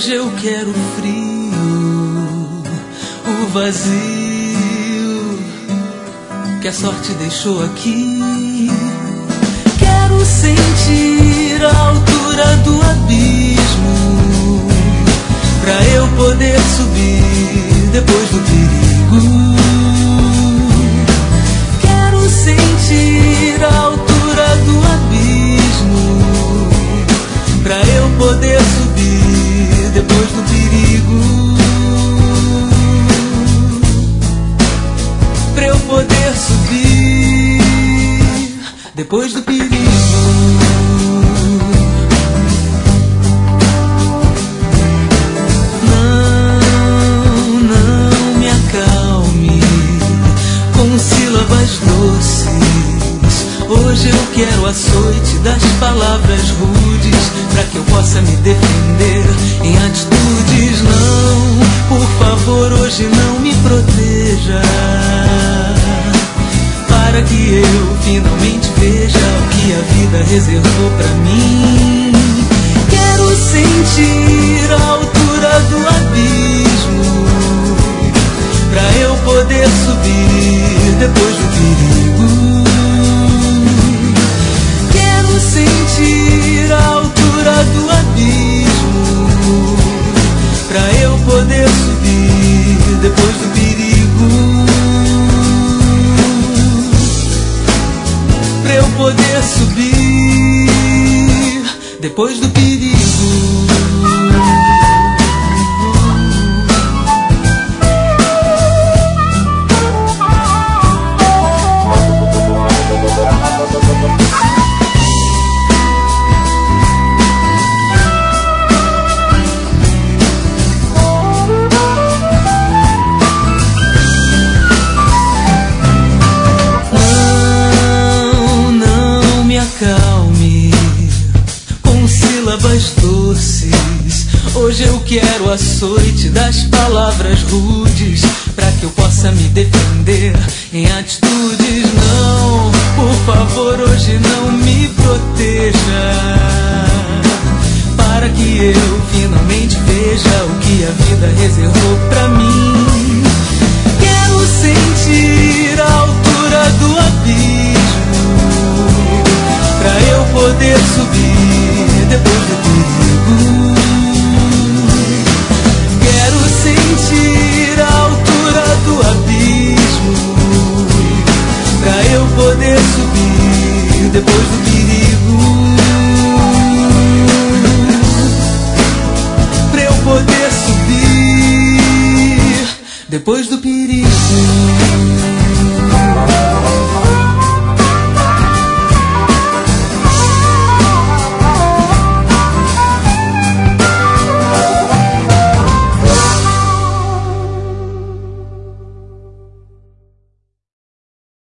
Hoje eu quero o frio, o vazio que a sorte deixou aqui. Quero sentir a altura do abismo pra eu poder subir depois do perigo. Quero sentir a altura do abismo pra eu poder subir depois do perigo. Pra eu poder subir depois do perigo. Não me acalme com sílabas doces. Hoje eu quero açoite das palavras rudes pra que eu possa me defender em atitudes. Não, por favor, hoje não me proteja, para que eu finalmente veja o que a vida reservou pra mim. Quero sentir a altura do abismo pra eu poder subir depois do perigo. Quero sentir a altura do abismo pra eu poder subir depois do perigo. Pra eu poder subir depois do perigo. Doces. Hoje eu quero açoite das palavras rudes pra que eu possa me defender em atitudes. Não, por favor, hoje não me proteja, para que eu finalmente veja o que a vida reservou pra mim. Quero sentir a altura do abismo pra eu poder subir depois do perigo. Quero sentir a altura do abismo pra eu poder subir depois do perigo. Pra eu poder subir depois do perigo.